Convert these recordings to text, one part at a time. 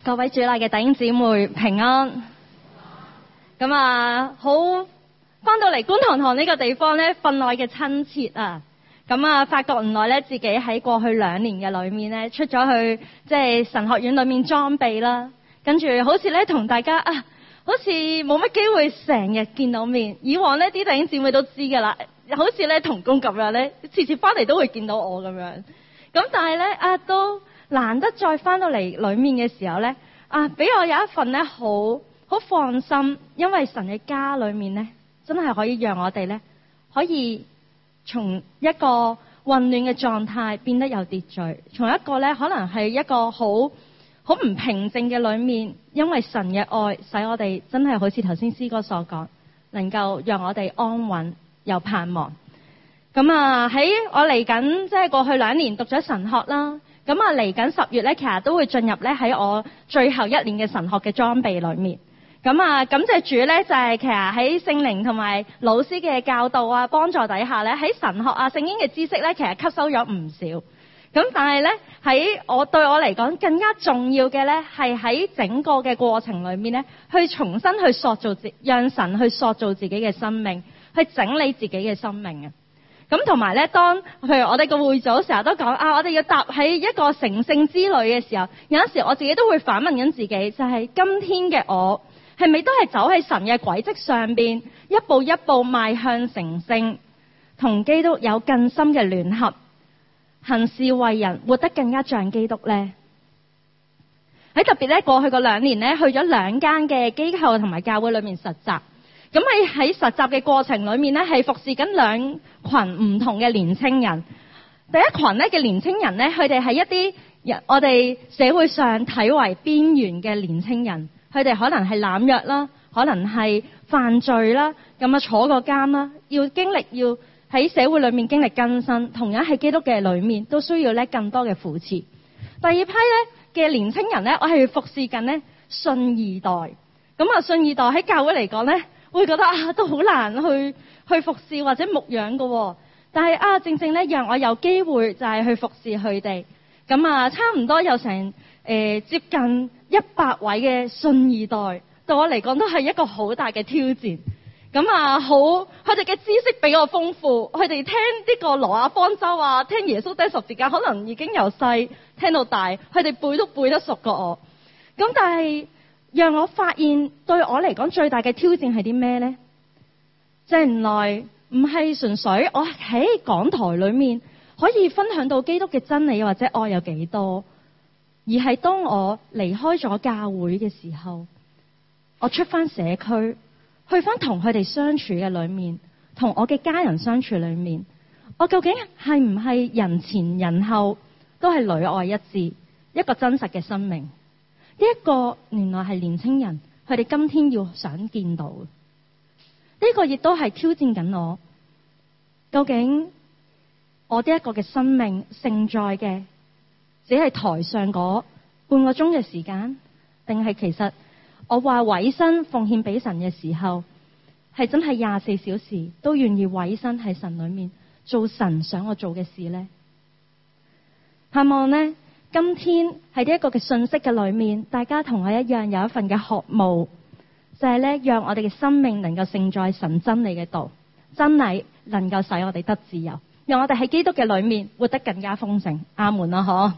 各位主內嘅弟兄姊妹平安。咁好翻到嚟觀塘堂呢個地方咧，分外嘅親切啊！發覺原來咧自己喺過去2年嘅裏面咧，出咗去即係神學院裏面裝備啦，跟住好似咧同大家好似冇乜機會成日見到面。以往呢啲弟兄姊妹都知噶啦，好似咧同工咁樣咧，次次翻嚟都會見到我咁樣。咁但係咧都難得再翻到嚟裏面嘅時候咧，俾我有一份咧好放心，因為神嘅家裏面咧，真係可以讓我哋咧可以從一個混亂嘅狀態變得有秩序，從一個咧可能係一個好唔平靜嘅裏面，因為神嘅愛使我哋真係好似頭先詩歌所講，能夠讓我哋安穩又盼望。喺我嚟緊即係過去2年讀咗神學啦，嚟緊10月咧，其實都會進入咧喺我最後1年嘅神學嘅裝備裏面。感謝主咧，就係其實喺聖靈同埋老師嘅教導幫助底下咧，喺神學聖經嘅知識咧，其實吸收咗唔少。但係咧對我嚟講更加重要嘅咧，係喺整個嘅過程裏面咧，去重新去塑造讓神去塑造自己嘅生命，去整理自己嘅生命。同埋咧，當譬如我哋嘅會組成日都講我哋要踏喺一個成聖之旅嘅時候，有陣時我自己都會反問緊自己，就係今天嘅我係咪都係走喺神嘅軌跡上邊，一步一步邁向成聖，同基督有更深嘅聯合，行事為人活得更加像基督呢？喺特別咧過去嗰2年咧，去咗2間嘅機構同埋教會裏面實習。喺實習嘅過程裏面咧，係服侍緊2群唔同嘅年青人。第一群咧嘅年青人咧，佢哋係一啲我哋社會上睇為邊緣嘅年青人，佢哋可能係濫藥啦，可能係犯罪啦，坐過監啦，要喺社會裏面經歷更新，同樣喺基督嘅裏面都需要咧更多嘅扶持。第二批咧嘅年青人咧，我係服侍緊咧信二代。信二代喺教會嚟講咧，會覺得都好難去服侍或者牧養㗎。但係正正咧讓我有機會就係去服侍佢哋。差唔多有成接近100位嘅信二代，對我嚟講都係一個好大嘅挑戰。佢哋嘅知識比我豐富，佢哋聽呢個挪亞方舟聽耶穌釘十字架，可能已經由細聽到大，佢哋背都背得熟過我。但係讓我發現對我嚟講最大嘅挑戰係啲咩呢？即係原來唔係純粹我喺講台裏面可以分享到基督嘅真理或者愛有幾多，而係當我離開咗教會嘅時候，我出翻社區，去翻同佢哋相處嘅裏面，同我嘅家人相處裏面，我究竟係唔係人前人後都係裏外一致，一個真實嘅生命？呢一個原來係年青人佢哋今天要想見到嘅，呢個亦都係挑戰緊我。究竟我呢一個嘅生命盛載嘅只係台上嗰半個鐘嘅時間，定係其實我話委身奉獻俾神嘅時候，係真係24小時都願意委身喺神裏面做神想我做嘅事呢？盼望呢，今天喺呢一個嘅信息嘅裏面，大家同我一樣有一份嘅渴慕，就係咧讓我哋嘅生命能夠盛載神真理嘅道，真理能夠使我哋得自由，讓我哋喺基督嘅裏面活得更加豐盛。阿門啦，嗬！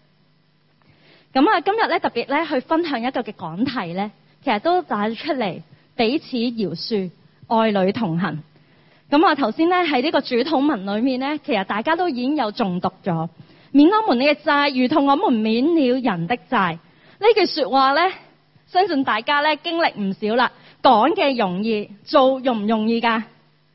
今日咧特別咧去分享一個嘅講題咧，其實都帶出嚟彼此饒恕，愛侶同行。頭先咧喺呢個主禱文裏面咧，其實大家都已經有誦讀咗。免我們嘅債，如同我們免了人的債。呢句說話咧，相信大家咧經歷唔少啦。講嘅容易，做容唔容易噶？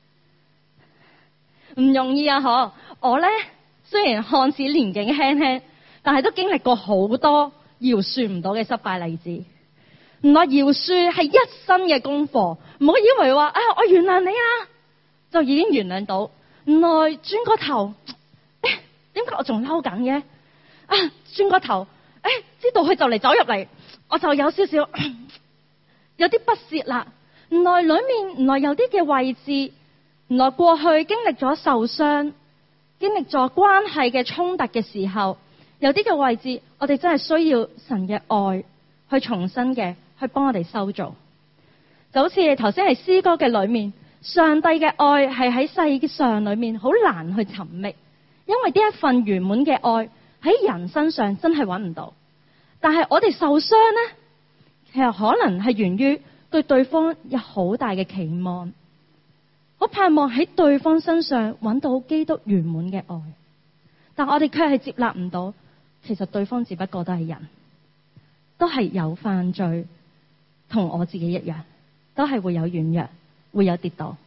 唔容易啊！嗬，我咧雖然看似年紀輕輕，但係都經歷過好多饒恕唔到嘅失敗例子。原來饒恕係一生嘅功課，唔好以為話我原諒你就已經原諒到。原來轉個頭。點解我仲嬲緊嘅？轉個頭，知道佢就嚟走入嚟，我就有少少有啲不屑啦。原來裏面有啲嘅位置，原來過去經歷咗受傷，經歷咗關係嘅衝突嘅時候，有啲嘅位置，我哋真係需要神嘅愛去重新嘅去幫我哋修造。就好似你頭先係詩歌嘅裏面，上帝嘅愛係喺世上裏面好難去尋覓，因為呢一份圓滿嘅愛喺人身上真係揾唔到。但係我哋受傷呢，其實可能係源於對對方有好大嘅期望，好盼望喺對方身上揾到基督圓滿嘅愛，但我哋卻係接納唔到。其實對方只不過都係人，都係有犯罪，同我自己一樣，都係會有軟弱，會有跌倒。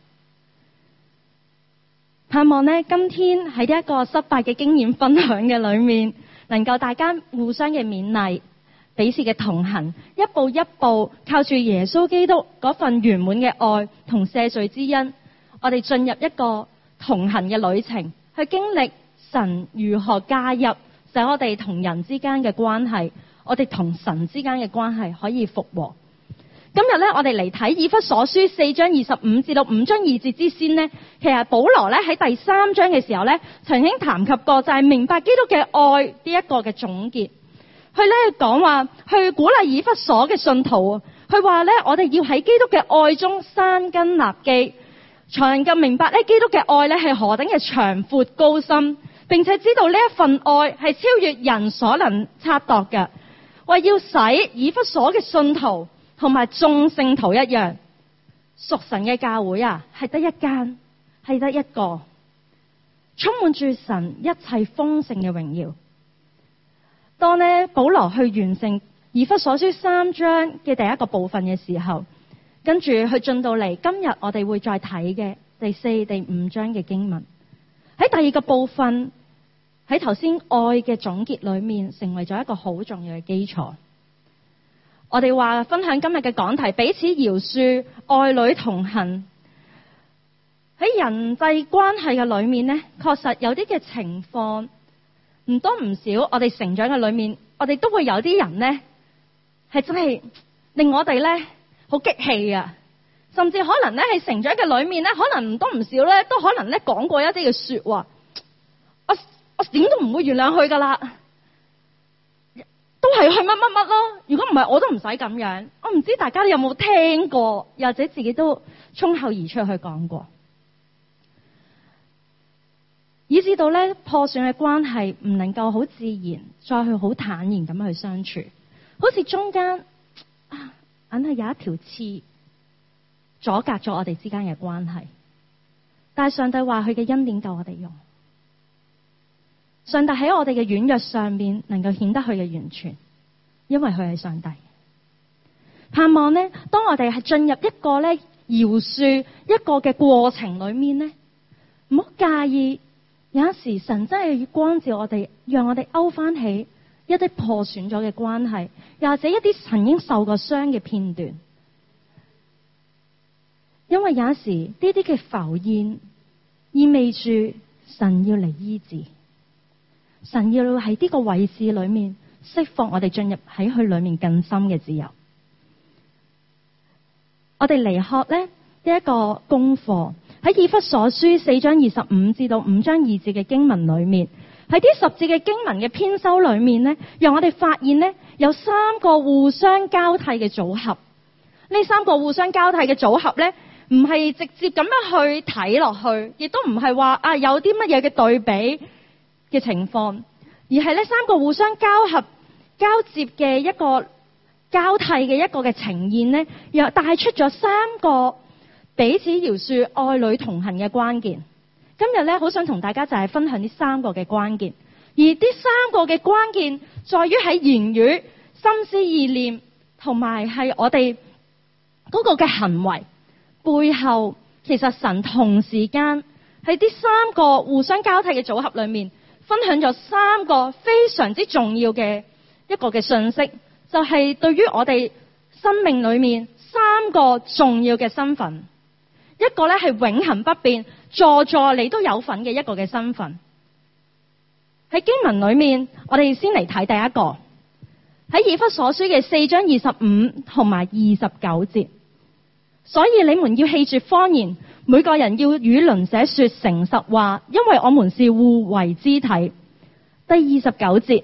盼望呢，今天喺呢一個失敗嘅經驗分享嘅裏面，能夠大家互相嘅勉勵，彼此嘅同行，一步一步靠住耶穌基督嗰份圓滿嘅愛同赦罪之恩，我哋進入一個同行嘅旅程，去經歷神如何介入，使我哋同人之間嘅關係，我哋同神之間嘅關係可以復和。今日咧，我哋嚟睇以弗所書4章25至到5章2節之先呢，其實保羅咧喺第3章嘅時候咧，曾經談及過就係明白基督嘅愛呢一個嘅總結。佢咧講話，去鼓勵以弗所嘅信徒，佢話咧，我哋要喺基督嘅愛中生根立基，才能夠明白咧基督嘅愛咧係何等嘅長闊高深，並且知道呢一份愛係超越人所能測度嘅，為要使以弗所嘅信徒同埋眾聖徒一樣，屬神嘅教會啊，係得一間，係得一個，充滿住神一切豐盛嘅榮耀。當呢保羅去完成以弗所書3章嘅第一個部分嘅時候，跟住去進到嚟今日我哋會再睇嘅第4、第5章嘅經文，喺第二個部分，喺頭先愛嘅總結裏面，成為咗一個好重要嘅基礎。我哋話分享今日嘅講題，彼此饒恕，愛侶同行。喺人際關係嘅裏面呢，確實有啲嘅情況唔多唔少，我哋成長嘅裏面，我哋都會有啲人呢係真係令我哋呢好激氣啊！甚至可能呢喺成長嘅裏面呢，可能唔多唔少呢都可能呢講過一啲嘅說話，我點都唔會原諒佢噶啦，都係去乜乜乜咯。如果唔係，我都唔使咁樣。我唔知大家有冇聽過，又或者自己都衝口而出去講過，以至到呢破損嘅關係唔能夠好自然再去好坦然咁去相處，好似中間硬係有一條刺阻隔咗我哋之間嘅關係。但係上帝話佢嘅恩典夠我哋用，上帝喺我哋嘅軟弱上面能夠顯得佢嘅完全，因為佢係上帝。盼望呢，當我哋係進入一個呢饒恕一個嘅過程裏面呢，唔好介意。有時神真係要光照我哋，讓我哋勾翻起一啲破損咗嘅關係，又或者一啲曾經受過傷嘅片段。因為有時呢啲嘅浮現意味住神要嚟醫治，神要喺呢個位置裏面釋放我哋進入喺佢裏面更深嘅自由。我哋嚟學呢一個功課，喺以弗所書4章25至到5章2節嘅經文裏面，喺啲10節嘅經文嘅編修裏面呢，讓我哋發現呢有3個互相交替嘅組合。呢3個互相交替嘅組合呢，唔係直接咁樣去睇落去，亦都唔係話有啲乜嘢嘅對比嘅情況，而係呢3個互相交接嘅一個交替嘅一個嘅呈現呢，又帶出咗3個彼此饒恕、愛侶同行嘅關鍵。今日呢，好想同大家就係分享呢3個嘅關鍵，而呢3個嘅關鍵在於喺言語、心思意念同埋係我哋嗰個嘅行為背後，其實神同時間喺呢3個互相交替嘅組合裏面，分享咗3個非常之重要嘅一個嘅信息，就係對於我哋生命裏面3個重要嘅身份。一個咧係永恆不變，座座你都有份嘅一個嘅身份。喺經文裏面，我哋先嚟睇第一個，喺以弗所書嘅4章25同埋29節。所以你們要棄絕謊言，每個人要與鄰舍說誠實話，因為我們是互為肢體。第29節，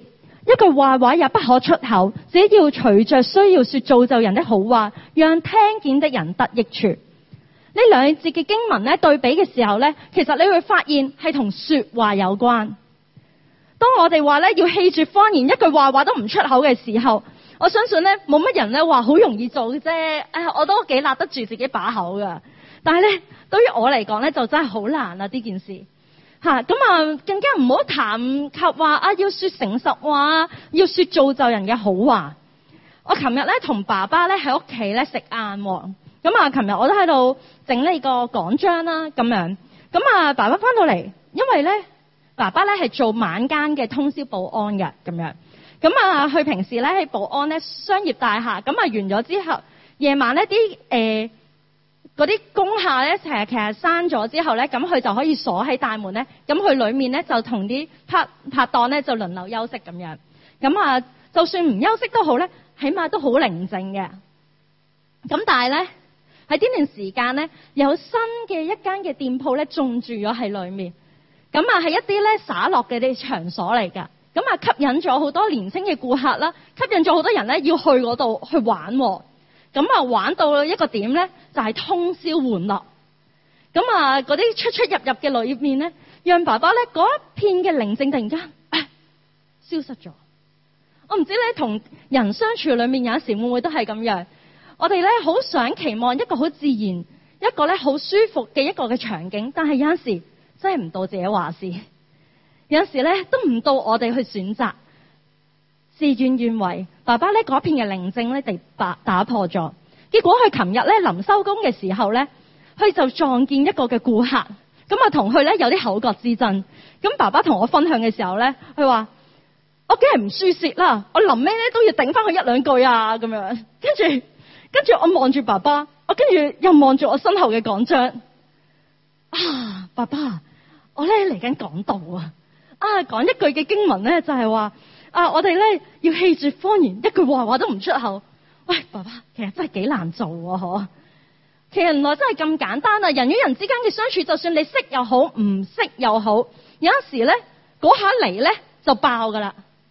一句壞話也不可出口，只要隨着需要說造就人的好話，讓聽見的人得益處。呢兩節嘅經文咧對比嘅時候咧，其實你會發現係同說話有關。當我哋話咧要棄絕謊言，一句壞話都唔出口嘅時候，我相信咧冇乜人咧話好容易做嘅啫。我都幾揦得住自己把口噶。但係咧，對於我嚟講咧，就真係好難啦呢件事。咁更加唔好談及話要說誠實話，要說造就人嘅好話。我琴日咧同爸爸咧喺屋企咧食晏。咁琴日我都喺度整呢個講章啦，咁樣。咁爸爸翻到嚟，因為咧爸爸咧係做晚間嘅通宵保安嘅，咁樣。咁佢平時咧喺保安咧商業大廈，咁完咗之後，夜晚咧啲嗰啲工廈咧其實閂咗之後咧，咁佢就可以鎖喺大門咧，咁佢裏面咧就同啲拍檔咧就輪流休息咁樣。咁就算唔休息都好咧，起碼都好寧靜嘅。咁但係咧喺呢段時間咧，有新嘅一間嘅店鋪咧種住咗喺裏面。咁係一啲咧灑落嘅啲場所嚟㗎。咁吸引咗好多年輕嘅顧客啦，吸引咗好多人咧要去嗰度去玩。咁玩到一個點咧，就係通宵玩樂。咁嗰啲出出入入嘅裏面咧，讓爸爸咧嗰一片嘅寧靜突然間消失咗。我唔知咧同人相處裏面有時會唔會都係咁樣？我哋咧好想期望一個好自然、一個咧好舒服嘅一個嘅場景，但係有陣時真係唔到自己話事，有陣時咧都唔到我哋去選擇。事與願違，爸爸咧嗰片嘅寧靜咧被打破咗。結果佢琴日咧臨收工嘅時候咧，佢就撞見一個嘅顧客，咁同佢咧有啲口角之爭。咁爸爸同我分享嘅時候咧，佢話：我梗係唔輸蝕啦，我臨尾咧都要頂翻佢一兩句啊咁樣。跟住我望住爸爸，我跟住又望住我身後嘅講章。爸爸，我咧嚟緊講道啊！講一句嘅經文咧就係話。我哋咧要棄絕謊言，一句壞話都唔出口。喂，爸爸，其實真係幾難做嗬。其實原來真係咁簡單啊！人與人之間嘅相處，就算你識又好，唔識又好，有陣時咧嗰下嚟咧就爆噶啦。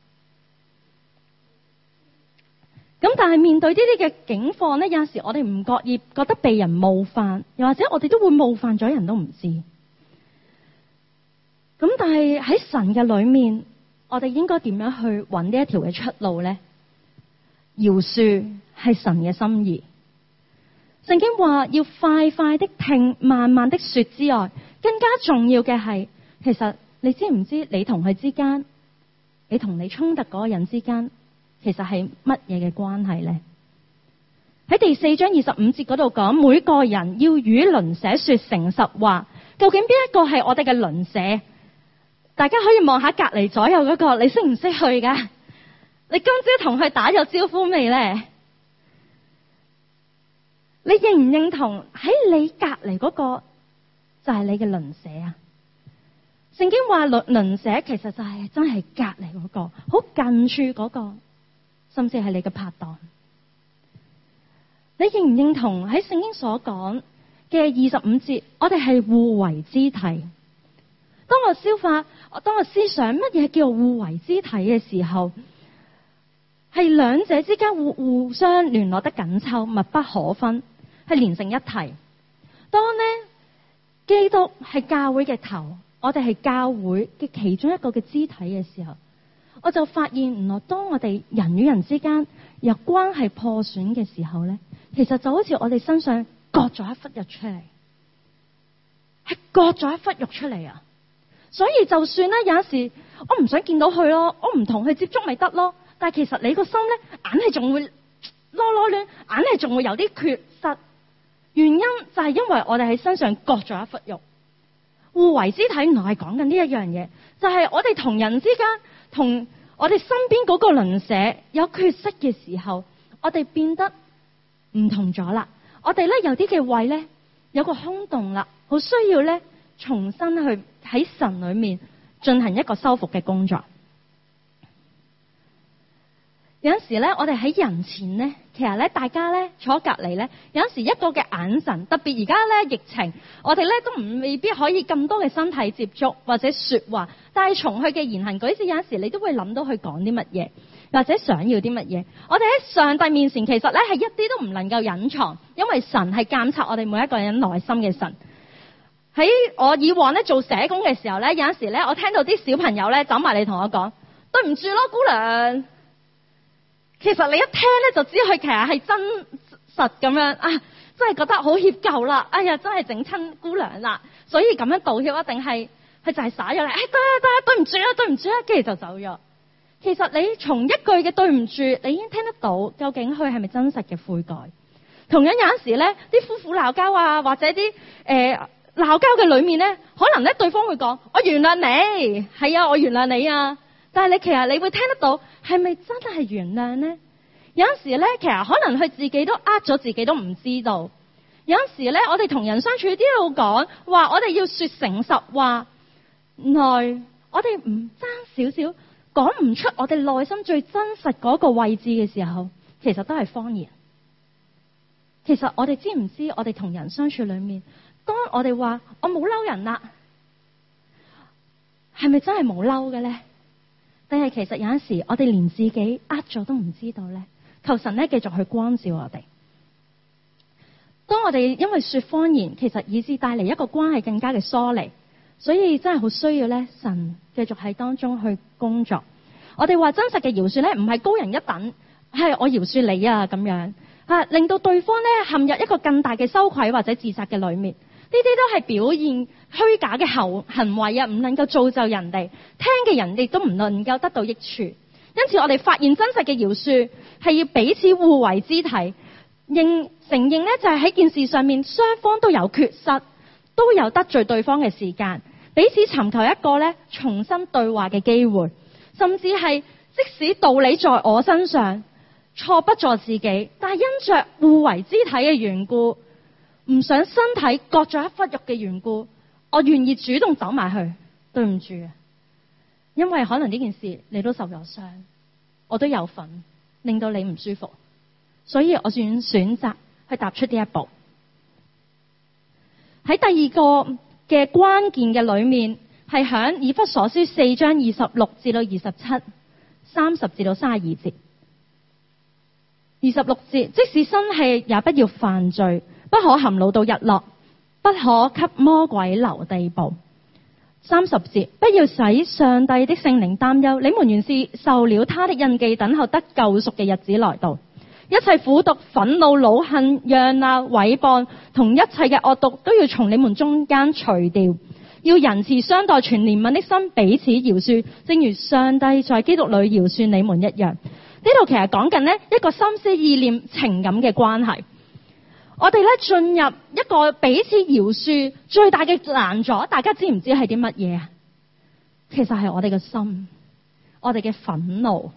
咁但係面對呢啲嘅境況咧，有陣時我哋唔覺意覺得被人冒犯，又或者我哋都會冒犯咗人都唔知。咁但係喺神嘅裏面，我哋應該點樣去揾呢一條嘅出路呢？饒恕係神嘅心意。聖經話要快快的聽，慢慢的說之外，更加重要嘅係，其實你知唔知你同佢之間，你同你衝突嗰個人之間，其實係乜嘢嘅關係呢？喺第4章25節嗰度講，每個人要與鄰舍說誠實話。究竟邊一個係我哋嘅鄰舍？大家可以望下隔籬左右嗰個，你識唔識去噶？你今朝同佢打咗招呼未呢？你認唔認同喺你隔籬嗰個就係你嘅鄰舍啊？聖經話鄰舍其實就係真係隔籬嗰個，好近處嗰個，甚至係你嘅拍檔。你認唔認同喺聖經所講嘅25節，我哋係互為肢體？當我思想乜嘢叫互為肢體嘅時候，係兩者之間互相聯絡得緊湊，密不可分，係連成一體。當呢基督係教會嘅頭，我哋係教會嘅其中一個嘅肢體嘅時候，我就發現原來當我哋人與人之間有關係破損嘅時候呢，其實就好似我哋身上割咗一忽肉出嚟，係割咗一忽肉出嚟啊！所以就算咧有陣時我唔想見到佢咯，我唔同佢接觸咪得咯。但係其實你個心咧，硬係仲會囉囉攣，硬係仲會有啲缺失。原因就係因為我哋喺身上割咗一忽肉。互為肢體原來係講緊呢一樣嘢，就係我哋同人之間，同我哋身邊嗰個鄰舍有缺失嘅時候，我哋變得唔同咗啦。我哋咧有啲嘅位咧有個空洞啦，好需要咧重新去喺神裏面進行一個修復嘅工作。有陣時咧，我哋喺人前咧， 其實咧大家咧坐隔離咧，有陣時一個嘅眼神，特別而家咧疫情，我哋咧都未必可以咁多嘅身體接觸或者說話，但係從佢嘅言行舉止，有陣時你都會諗到佢講啲乜嘢，或者想要啲乜嘢。我哋喺上帝面前其實咧係一啲都唔能夠隱藏，因為神係監察我哋每一個人內心嘅神。喺我以往咧做社工嘅時候咧，有陣時咧我聽到啲小朋友咧走埋嚟同我講，對唔住咯，姑娘。其實你一聽咧就知佢其實係真實咁樣啊，真係覺得好歉疚啦。哎呀，真係整親姑娘啦，所以咁樣道歉一定係佢就係灑咗嚟，對唔住啊，對唔住啊，跟住就走咗。其實你從一句嘅對唔住，你已經聽得到究竟佢係咪真實嘅悔改。同樣有陣時咧，啲夫婦鬧交啊，或者啲鬧交嘅裏面咧，可能咧對方會講我原諒你，係啊，我原諒你啊。但係你其實你會聽得到係咪真係原諒呢？有陣時咧，其實可能佢自己都呃咗自己都唔知道。有陣時咧，我哋同人相處都要講話，我哋要說誠實話。原來我哋唔爭少少，講唔出我哋內心最真實嗰個位置嘅時候，其實都係謊言。其實我哋知唔知我哋同人相處裏面，當我哋話我冇嬲人啦，係咪真係冇嬲嘅咧？定係其實有陣時我哋連自己呃咗都唔知道咧？求神咧繼續去光照我哋。當我哋因為說謊言，其實以致帶嚟一個關係更加嘅疏離，所以真係好需要咧神繼續喺當中去工作。我哋話真實嘅饒恕咧，唔係高人一等，係我饒恕你啊咁樣啊，令到對方咧陷入一個更大嘅羞愧或者自責嘅裏面。呢啲都係表現虛假嘅行為啊，唔能夠造就人哋，聽嘅人亦都唔能夠得到益處。因此我哋發現真實嘅饒恕係要彼此互為肢體，承認咧就係喺件事上面雙方都有缺失，都有得罪對方嘅時間，彼此尋求一個咧重新對話嘅機會，甚至係即使道理在我身上，錯不在自己，但係因着互為肢體嘅緣故，唔想身體割咗一忽肉嘅緣故，我願意主動走埋去，對唔住，因為可能呢件事你都受咗傷，我都有份令到你唔舒服，所以我選擇去踏出呢一步。喺第二個嘅關鍵嘅裏面，係響以弗所書4章26至到27、30至到32節。26節，即使生氣也不要犯罪，不可含怒到日落，不可給魔鬼留地步。30節，不要使上帝的聖靈擔憂，你們原是受了他的印記，等候得救贖嘅日子來到。一切苦毒、憤怒、惱恨、嚷鬧、毀謗同一切嘅惡毒都要從你們中間除掉，要仁慈相待，存憐憫的心彼此饒恕，正如上帝在基督裏饒恕你們一樣。呢度其實講緊呢一個心思意念情感嘅關係。我哋咧進入一個彼此饒恕最大嘅難阻，大家知唔知係啲乜嘢啊？其實係我哋嘅心，我哋嘅憤怒。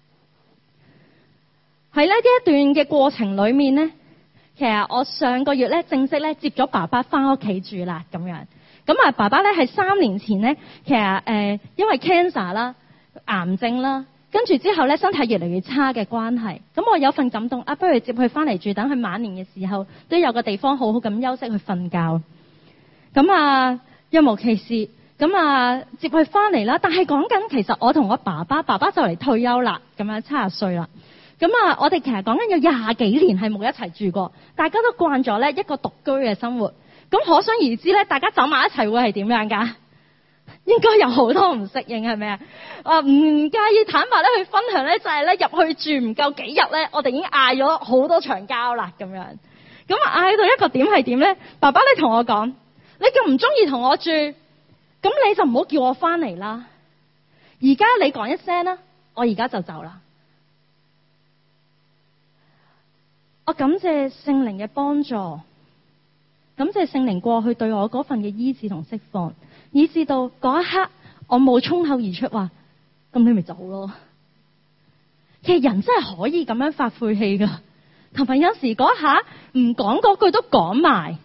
喺呢一段嘅過程裏面呢，其實我上個月咧正式咧接咗爸爸翻屋企住啦，咁樣。咁啊，爸爸咧係3年前呢，其實因為 cancer 啦、癌症啦。跟住之後咧，身體越嚟越差嘅關係，咁我有份感動啊，不如接佢翻嚟住，等佢晚年嘅時候都有個地方好好咁休息去瞓覺。咁啊，若無其事，咁啊接佢翻嚟啦。但係講緊其實我同我爸爸就嚟退休啦，咁樣70歲啦。咁啊，我哋其實講緊有20幾年係冇一齊住過，大家都慣咗咧一個獨居嘅生活。咁可想而知咧，大家走埋一齊會係點樣㗎？應該有好多唔適應，係咪啊？唔介意坦白咧去分享咧，就係咧入去住唔夠幾日咧，我哋已經嗌咗好多場交啦咁樣。咁啊嗌到一個點係點咧？爸爸你同我講，你咁唔中意同我住，咁你就唔好叫我翻嚟啦。而家你講一聲啦，我而家就走啦。我感謝聖靈嘅幫助，感謝聖靈過去對我嗰份嘅醫治同釋放。以至到嗰一刻，我冇衝口而出話，咁你咪走咯。其實人真係可以咁樣發晦氣噶，同埋有時嗰一下唔講嗰句都講埋。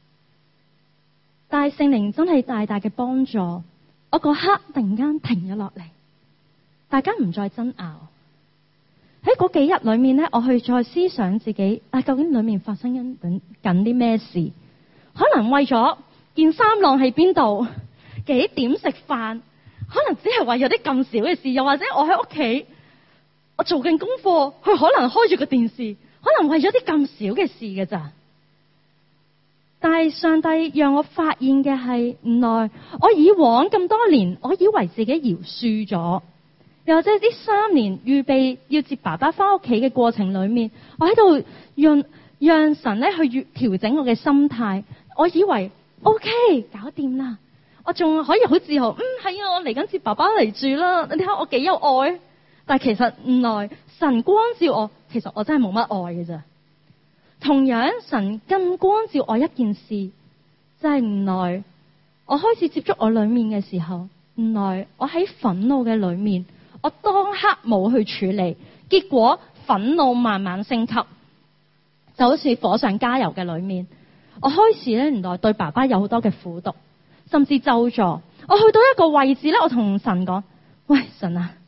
但係聖靈真係大大嘅幫助，我嗰刻突然間停咗落嚟，大家唔再爭拗。 喺嗰幾日裏面咧，我去再思想自己究竟裏面發生緊啲咩事？可能為咗件衫晾喺邊度，幾點食飯，可能只係為咗啲咁少嘅事，又或者我喺屋企我做緊功課，佢可能開住個電視，可能為咗啲咁少嘅事嘅咋。但係上帝讓我發現嘅係，原來我以往咁多年，我以為自己饒恕咗，又或者呢3年預備要接爸爸翻屋企嘅過程裏面，我喺度讓神咧去調整我嘅心態。我以為 OK 搞掂啦，我仲可以好自豪，係啊，我嚟緊接爸爸嚟住啦，你睇下我幾有愛。但係其實原來神光照我，其實我真係冇乜愛嘅咋。同樣神更光照我一件事，就係原來我開始接觸我裏面嘅時候，原來我喺憤怒嘅裏面，我當刻冇去處理，結果憤怒慢慢升級，就好似火上加油嘅裏面，我開始咧原來對爸爸有好多嘅苦毒，甚至咒詛。我去到一個位置咧，我同神講：喂，神啊，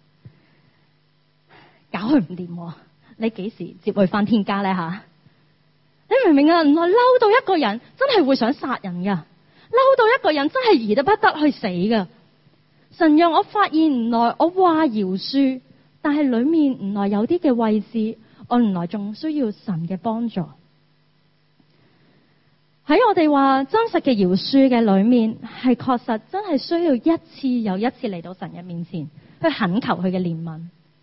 搞佢唔掂，你幾時接佢翻天家咧吓？你明唔明啊？原來嬲到一個人真係會想殺人噶，嬲到一個人真係宜得不得去死噶。神讓我發現，原來我話饒恕，但係裏面原來有啲嘅位置，我原來仲需要神嘅幫助。喺我哋話真實嘅饒恕嘅裏面，係確實真係需要一次又一次嚟到神嘅面前去懇求佢嘅憐憫。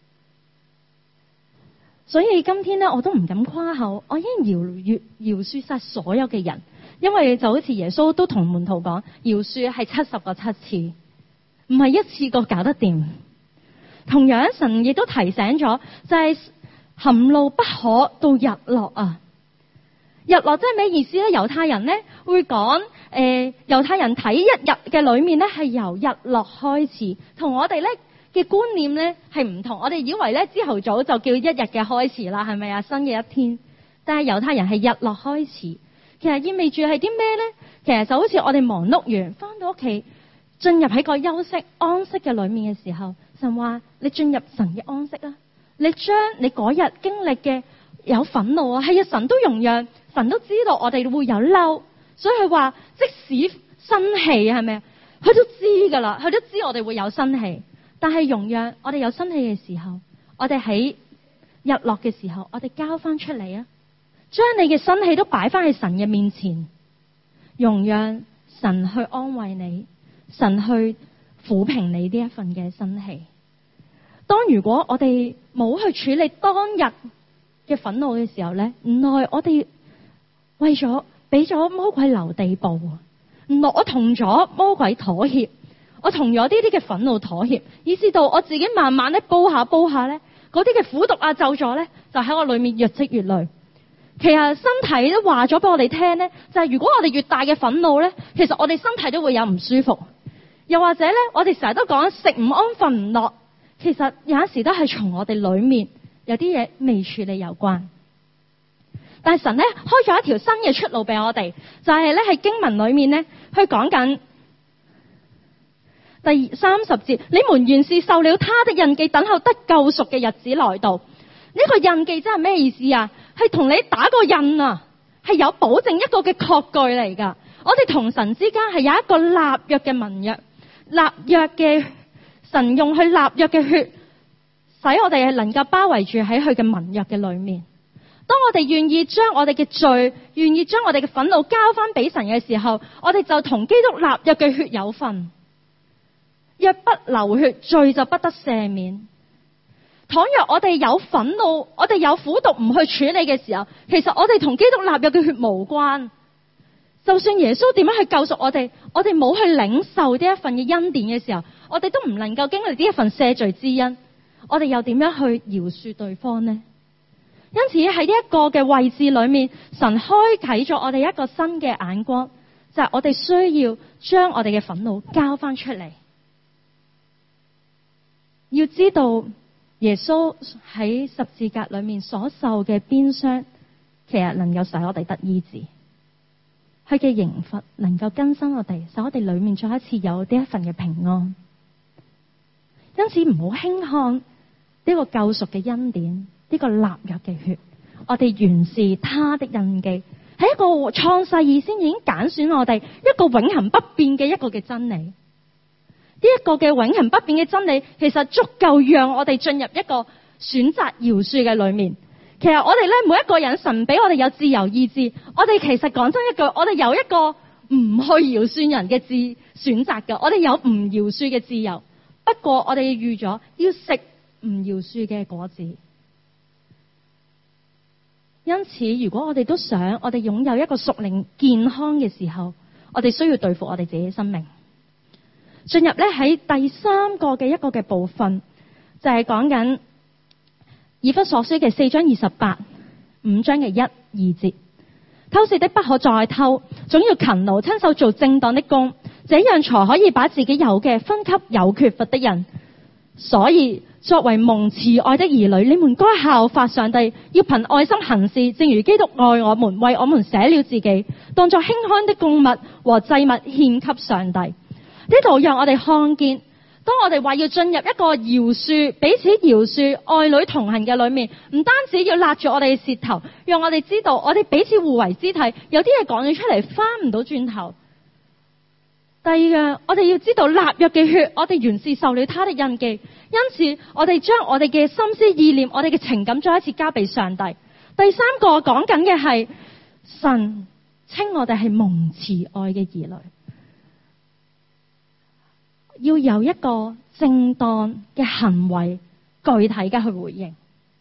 所以今天咧，我都唔敢誇口，我已經饒恕晒所有嘅人，因為就好似耶穌都同門徒講，饒恕係70個7次，唔係一次過搞得掂。同樣神亦都提醒咗，就係含怒不可到日落啊！日落即係咩意思咧？猶太人咧會講，猶太人睇一日嘅裏面咧係由日落開始，同我哋咧嘅觀念咧係唔同。我哋以為咧朝頭早就叫一日嘅開始啦，係咪啊？新嘅一天。但係猶太人係日落開始，其實意味住係啲咩咧？其實就好似我哋忙碌完翻到屋企，進入喺個休息安息嘅裏面嘅時候，神話你進入神嘅安息啦，你將你嗰日經歷嘅有憤怒啊，係啊，神都容讓，神都知道我哋會有嬲，所以佢話即使生氣係咪啊？佢都知噶啦，佢都知我哋會有生氣。但係容讓我哋有生氣嘅時候，我哋喺日落嘅時候，我哋交翻出嚟啊！將你嘅生氣都擺翻喺神嘅面前，容讓神去安慰你，神去撫平你呢一份嘅生氣。當如果我哋冇去處理當日嘅憤怒嘅時候咧，原來我哋為咗俾咗魔鬼留地步啊！原來我同咗魔鬼妥協。我同咗呢啲嘅憤怒妥協，以至到我自己慢慢咧煲下咧，嗰啲嘅苦毒啊咒詛咧，就喺我裏面越積越累。其實身體都話咗俾我哋聽咧，就係如果我哋越大嘅憤怒咧，其實我哋身體都會有唔舒服。又或者咧，我哋成日都講食唔安瞓唔落，其實有陣時都係從我哋裏面有啲嘢未處理有關。但係神咧開咗一條新嘅出路俾我哋，就係咧喺經文裏面咧去講緊。第30節，你們原是受了他的印記，等候得救贖嘅日子來到。呢個印記真係咩意思啊？係同你打個印啊，係有保證一個嘅確據嚟噶。我哋同神之間係有一個立約嘅盟約，立約嘅神用去立約嘅血，使我哋係能夠包圍住喺佢嘅盟約嘅裏面。當我哋願意將我哋嘅罪，願意將我哋嘅憤怒交翻俾神嘅時候，我哋就同基督立約嘅血有份。若不流血，罪就不得赦免。倘若我哋有憤怒，我哋有苦毒唔去處理嘅時候，其實我哋同基督立約嘅血無關。就算耶穌點樣去救贖我哋冇去領受呢一份嘅恩典嘅時候，我哋都唔能夠經歷呢一份赦罪之恩。我哋又點樣去饒恕對方呢？因此喺呢一個嘅位置裏面，神開啟咗我哋一個新嘅眼光，就係我哋需要將我哋嘅憤怒交翻出嚟。要知道耶穌喺十字架裏面所受嘅鞭傷，其實能夠使我哋得醫治。佢嘅刑罰能夠更新我哋，使我哋裏面再一次有呢一份嘅平安。因此唔好輕看呢個救贖嘅恩典，呢呢個立約嘅血，我哋原是他的印記，係一個創世以先已經揀選我哋一個永恆不變嘅一個嘅真理。呢一個嘅永恆不變嘅真理，其實足夠讓我哋進入一個選擇饒恕嘅裏面。其實我哋咧，每一個人，神俾我哋有自由意志，我哋其實講真一句，我哋有一個唔去饒恕人嘅選擇嘅，我哋有唔饒恕嘅自由。不過我哋預咗要食唔饒恕嘅果子。因此，如果我哋都想我哋擁有一個屬靈健康嘅時候，我哋需要對付我哋自己嘅生命。進入咧喺第三個嘅一個嘅部分，就係講緊以弗所書嘅4章28、5章嘅1、2節。偷竊的不可再偷，總要勤勞親手做正當的工，這樣才可以把自己有嘅分給有缺乏的人。所以作為蒙慈愛的兒女，你們該效法上帝，要憑愛心行事，正如基督愛我們，為我們捨了自己，當作馨香的供物和祭物獻給上帝。呢度讓我哋看見，當我哋話要進入一個饒恕、彼此饒恕、愛女同行嘅裏面，唔單止要勒住我哋嘅舌頭，讓我哋知道我哋彼此互為肢體，有啲嘢講咗出嚟翻唔到轉頭。第二個，我哋要知道立約嘅血，我哋原是受了他的印記，因此我哋將我哋嘅心思意念、我哋嘅情感再一次交俾上帝。第三個講緊嘅係神稱我哋係蒙慈愛嘅兒女。要有一個正當嘅行為，具體嘅去回應。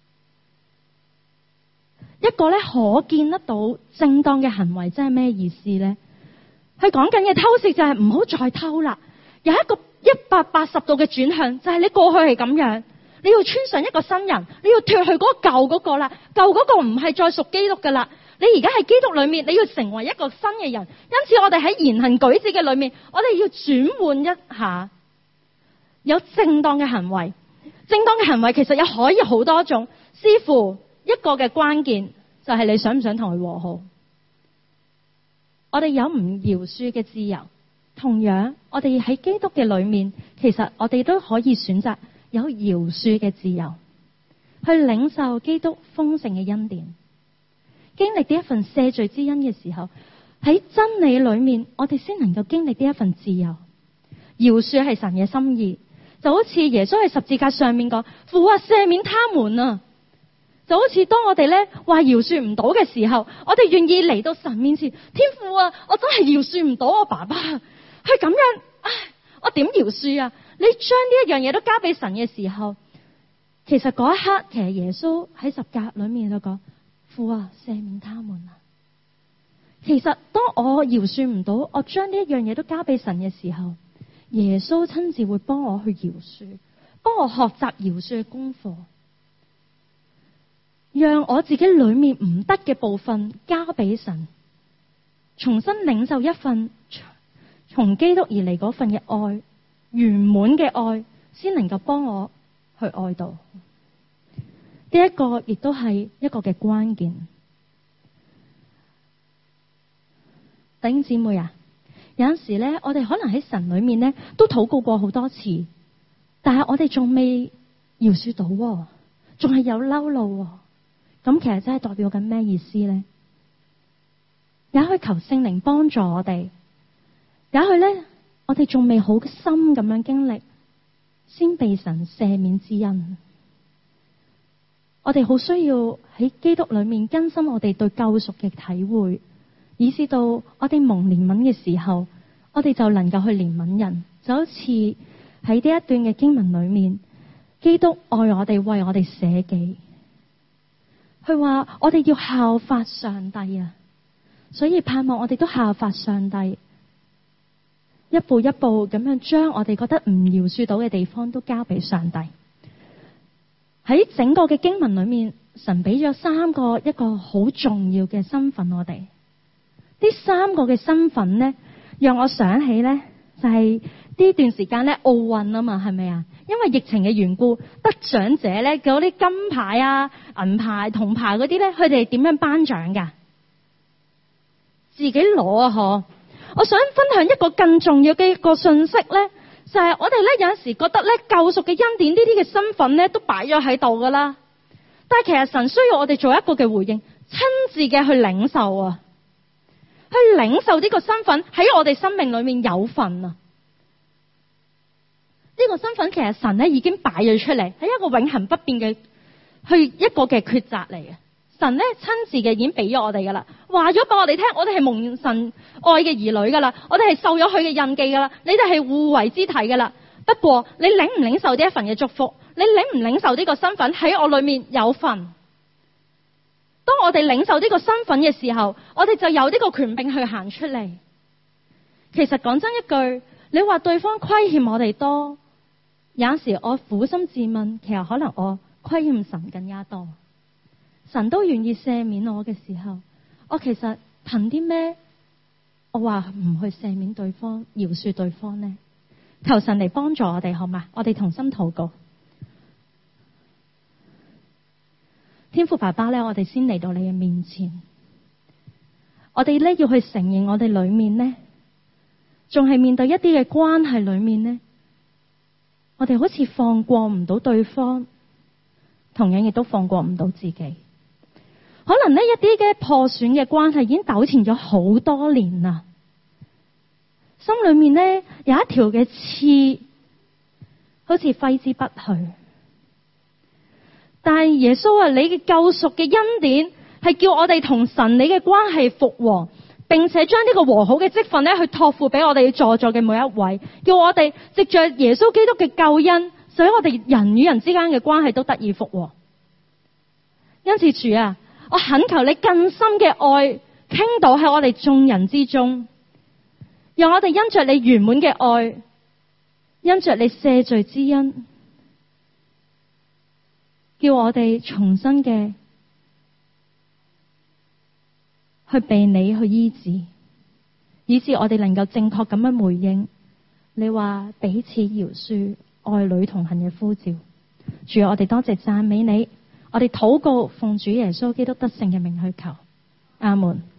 一個咧可見得到正當嘅行為，即係咩意思呢？佢講緊嘅偷竊就係唔好再偷啦，有一個180度嘅轉向，就係你過去係咁樣，你要穿上一個新人，你要脫去嗰個舊嗰個啦，舊嗰個唔係再屬基督噶啦。你而家喺基督裏面，你要成為一個新嘅人。因此我哋喺言行舉止嘅裏面，我哋要轉換一下，有正當嘅行為。正當嘅行為其實有可以好多種，視乎一個嘅關鍵就係你想唔想同佢和好。我哋有唔饒恕嘅自由，同樣我哋喺基督嘅裏面，其實我哋都可以選擇有饒恕嘅自由，去領受基督豐盛嘅恩典。經歷呢一份赦罪之恩嘅時候，喺真理裏面，我哋先能夠經歷呢一份自由。饒恕係神嘅心意，就好似耶穌喺十字架上面講，父啊，赦免他們啊。就好似當我哋咧話饒恕唔到嘅時候，我哋願意嚟到神面前，天父啊，我真係饒恕唔到我爸爸，係咁樣，唉，我點饒恕啊？你將呢一樣嘢都交俾神嘅時候，其實嗰一刻，其實耶穌喺十架裏面就講，父啊，赦免他們啊。其實當我饒恕唔到，我將呢一樣嘢都交俾神嘅時候，耶穌親自會幫我去饒恕，幫我學習饒恕嘅功課，讓我自己裏面唔得嘅部分交俾神，重新領受一份從基督而嚟嗰份嘅愛，圓滿嘅愛，先能夠幫我去愛到。呢一個亦都係一個嘅關鍵。弟兄姊妹啊，有陣時咧，我哋可能喺神裏面咧都禱告過好多次，但係我哋仲未饒恕到，仲係有嬲怒。咁其實真係代表緊咩意思呢？也許求聖靈幫助我哋，也許咧我哋仲未好深咁樣經歷先被神赦免之恩。我哋好需要喺基督裏面更新我哋對救贖嘅體會，以至到我哋蒙憐憫嘅時候，我哋就能夠去憐憫人。就好似喺呢一段嘅經文裏面，基督愛我哋，為我哋捨己。佢話我哋要效法上帝啊，所以盼望我哋都效法上帝，一步一步咁樣將我哋覺得唔饒恕到嘅地方都交俾上帝。喺整個嘅經文裏面，神俾咗3個一個好重要嘅身份我哋。呢3個嘅身份呢，讓我想起呢，就係呢段時間呢奧運啊嘛，係咪啊？因為疫情嘅緣故，得獎者咧嗰啲金牌啊、銀牌、銅牌嗰啲咧，佢哋點樣頒獎噶？自己攞啊！嗬！我想分享一個更重要嘅一個信息咧，就係我哋咧有陣時覺得咧救贖嘅恩典呢啲嘅身份咧都擺咗喺度噶啦， 但係其實神需要我哋做一個嘅回應，親自嘅去領受啊，去領受呢個身份喺我哋生命裏面有份啊。呢個身份其實神咧已經擺咗出嚟，係一個永恆不變嘅，去一個嘅抉擇嚟嘅。神咧親自嘅已經俾咗我哋噶啦，話咗俾我哋聽，我哋係蒙神愛嘅兒女噶啦，我哋係受咗佢嘅印記噶啦，你哋係互為肢體噶啦。不過你領唔領受呢一份嘅祝福，你領唔領受呢個身份喺我裏面有份。當我哋領受呢個身份嘅時候，我哋就有呢個權柄去行出嚟。其實講真一句，你話對方虧欠我哋多，有時我苦心自問，其實可能我虧欠神更加多。神都願意赦免我嘅時候，我其實憑啲咩我話唔去赦免對方，饒恕對方呢？求神嚟幫助我哋好嗎？我哋同心禱告。天父爸爸咧，我哋先嚟到你嘅面前，我哋咧要去承認我哋裏面呢，仲係面對一啲嘅關係裏面呢，我哋好似放過唔到對方，同樣亦都放過唔到自己。可能呢一啲嘅破損嘅關係已經糾纏咗好多年啦，心裏面呢有一條嘅刺，好似揮之不去。但係耶穌啊，你嘅救贖嘅恩典係叫我哋同神你嘅關係復和，並且將呢個和好嘅職分咧去託付俾我哋在座嘅每一位，叫我哋藉着耶穌基督嘅救恩，使我哋人與人之間嘅關係都得以復和。因此主啊，我懇求你更深嘅愛傾倒喺我哋眾人之中，讓我哋因着你圓滿嘅愛，因着你赦罪之恩，叫我哋重新嘅去被你去醫治，以致我哋能夠正確咁樣回應你話彼此饒恕、愛侶同行嘅呼召。主啊，我哋多謝讚美你，我哋禱告奉主耶穌基督得勝嘅名去求，阿門。